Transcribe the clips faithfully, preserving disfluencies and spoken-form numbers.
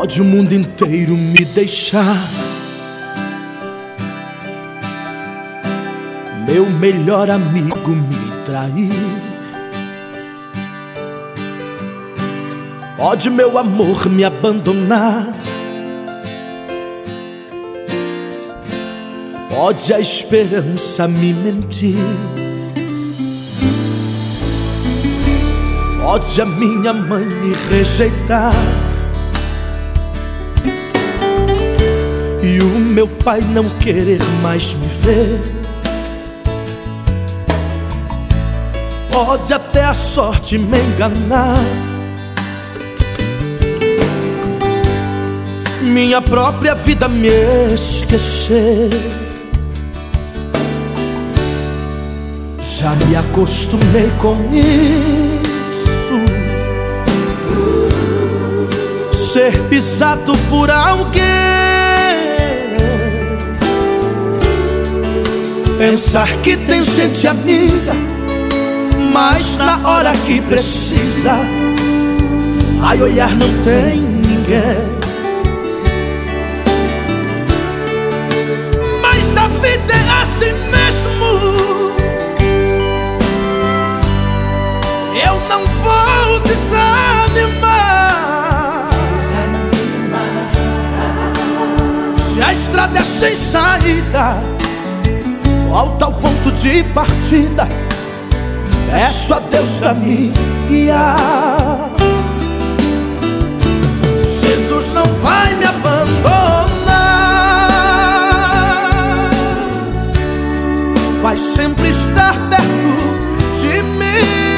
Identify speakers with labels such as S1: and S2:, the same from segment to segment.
S1: Pode o mundo inteiro me deixar, meu melhor amigo me trair, pode meu amor me abandonar, pode a esperança me mentir, pode a minha mãe me rejeitar e o meu pai não querer mais me ver. Pode até a sorte me enganar, minha própria vida me esquecer. Já me acostumei com isso, ser pisado por alguém, pensar que tem gente amiga, mas na hora que precisa, vai olhar, não tem ninguém. Mas a vida é assim mesmo, eu não vou desanimar. Se a estrada é sem saída, volta ao ponto de partida, peço a Deus pra me guiar. Jesus não vai me abandonar, vai sempre estar perto de mim.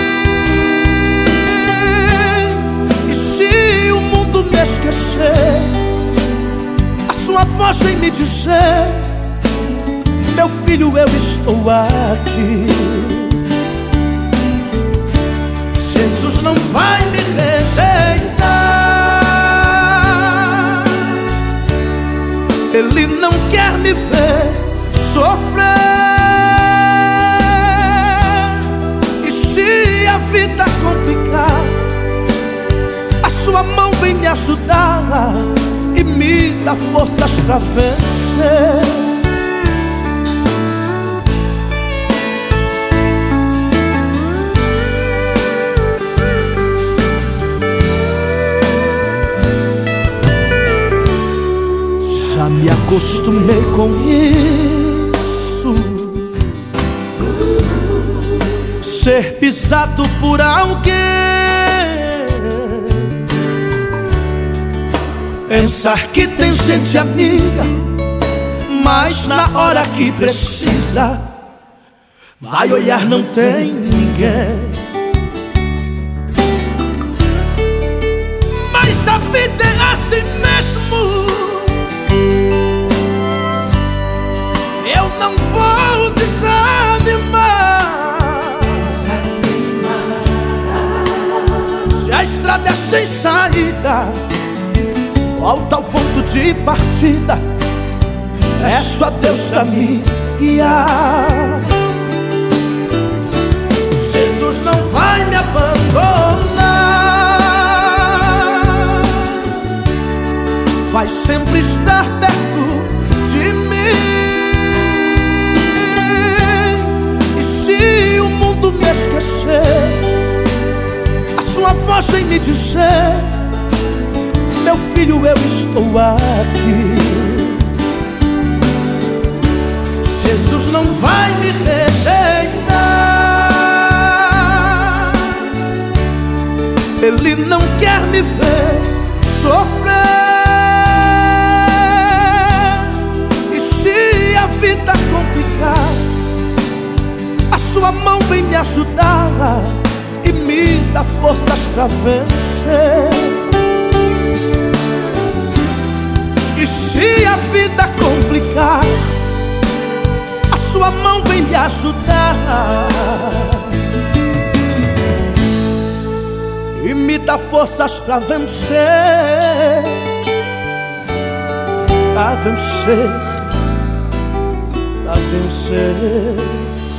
S1: E se o mundo me esquecer, a sua voz vem me dizer: meu filho, eu estou aqui. Jesus não vai me rejeitar, Ele não quer me ver sofrer. E se a vida complicar, a sua mão vem me ajudar e me dá forças pra vencer. Já me acostumei com isso, ser pisado por alguém, pensar que tem gente amiga, mas na hora que precisa, vai olhar, não tem ninguém. Mas a vida é assim mesmo, eu não vou desanimar. Se a estrada é sem saída, volta ao ponto de partida, peço a Deus pra me guiar. Jesus não vai me abandonar, vai sempre estar perto de mim. Se o mundo me esquecer, a sua voz vem me dizer: meu filho, eu estou aqui. Jesus não vai me rejeitar, Ele não quer me ver sofrer. E se a vida complicar, a sua mão vem me ajudar e me dá forças pra vencer. E se a vida complicar, a sua mão vem me ajudar e me dá forças pra vencer. Pra vencer, pra vencer.